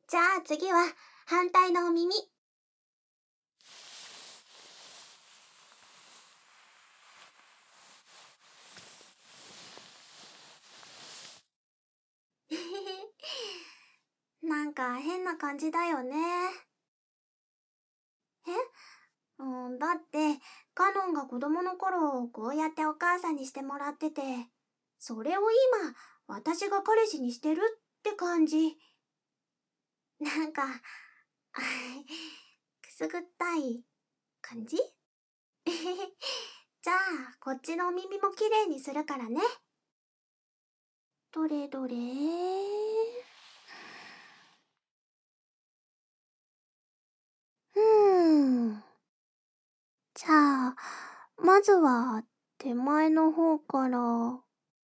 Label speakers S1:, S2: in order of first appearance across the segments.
S1: じゃあ次は反対のお耳。なんか変な感じだよね。えだって、カノンが子供の頃、こうやってお母さんにしてもらってて、それを今、私が彼氏にしてるって感じ。なんか、くすぐったい感じ。じゃあ、こっちのお耳もきれいにするからね。どれどれ。じゃあ、まずは手前の方から。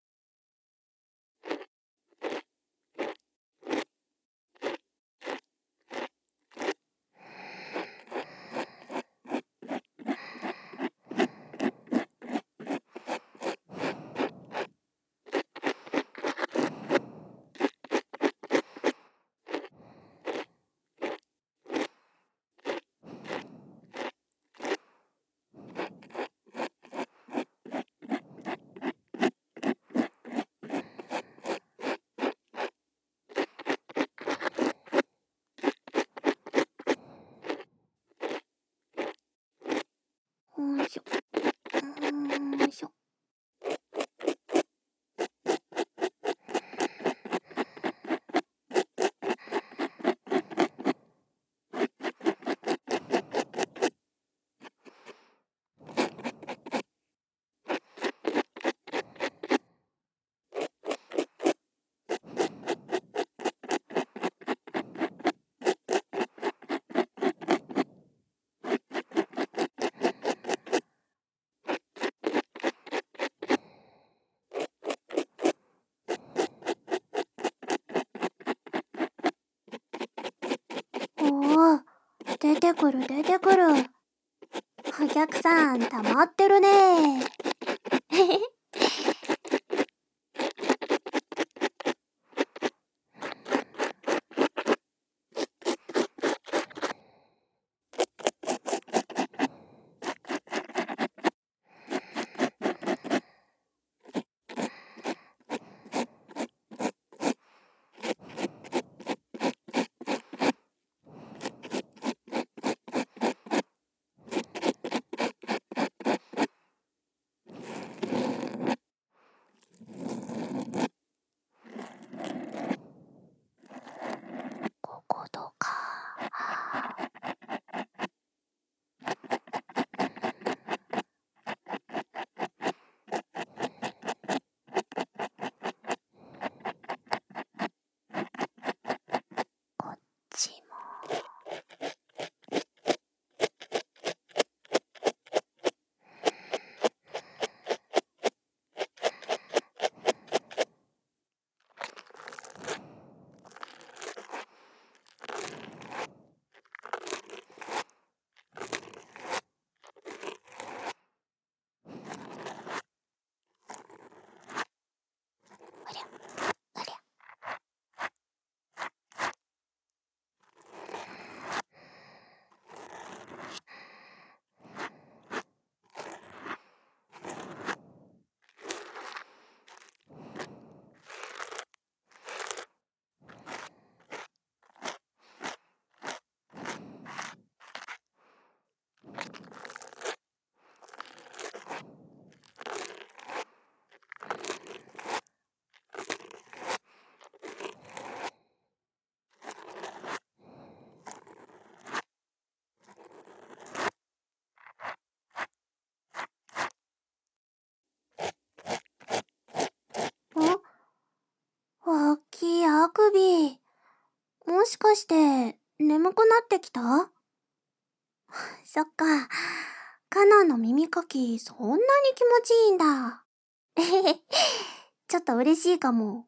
S1: よいしょ。よいしょ。おお、出てくる出てくる。お客さん、溜まってるね。こことか。こっちも。ありゃ、ありゃ。おっきいあくび。もしかして、眠くなってきた？そっか。カナンの耳かき、そんなに気持ちいいんだ。えへへ。ちょっと嬉しいかも。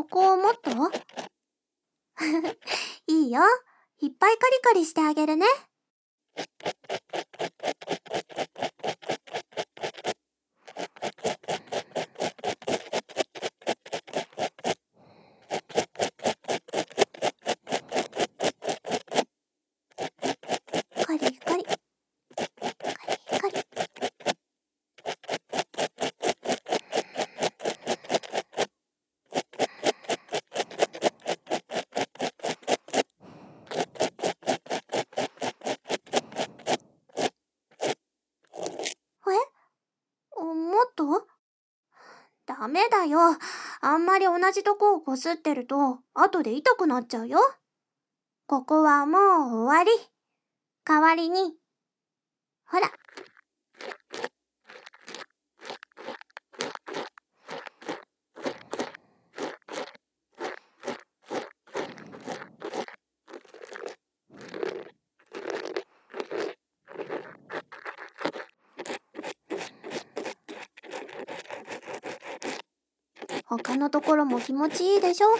S1: こをもっといいよ。いっぱいカリカリしてあげるね。カリカリ、カリカリ。もっとダメだよ。あんまり同じとこをこすってると、後で痛くなっちゃうよ。ここはもう終わり。代わりに、ほら。他のところも気持ちいいでしょ？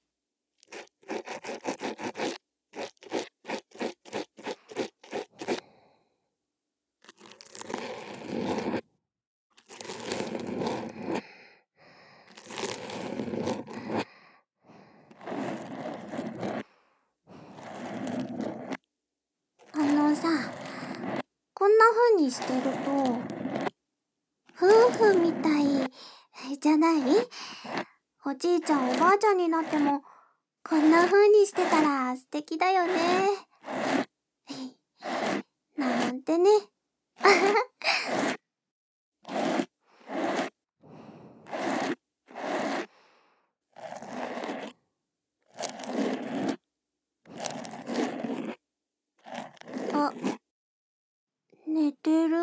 S1: さ、こんな風にしてると、夫婦みたいじゃない？おじいちゃんおばあちゃんになっても、こんな風にしてたら素敵だよね。なんてね。あ、寝てる。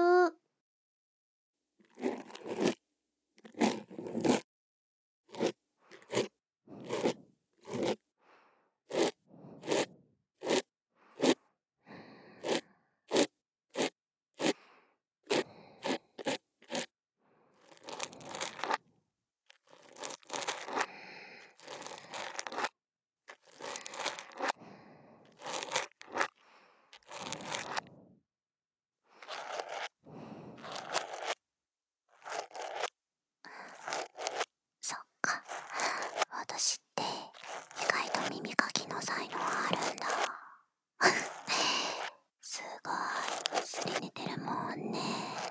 S1: そっか。私って意外と耳かきの才能あるんだ。すごい。すり寝てるもんね。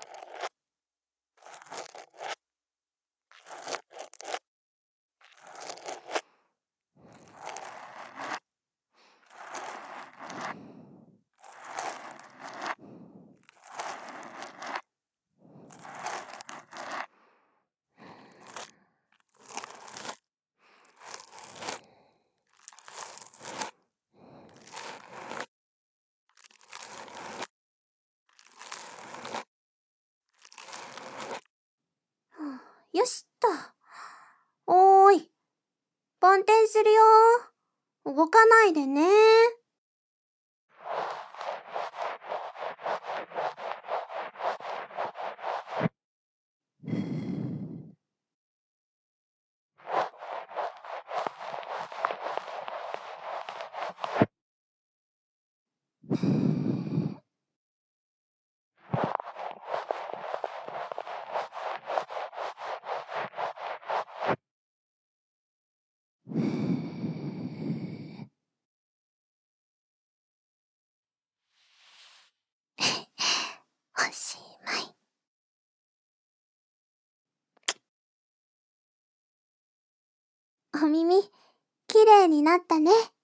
S1: よしっと。おーい。梵天するよ。動かないでね。おしまい。お耳、きれいになったね。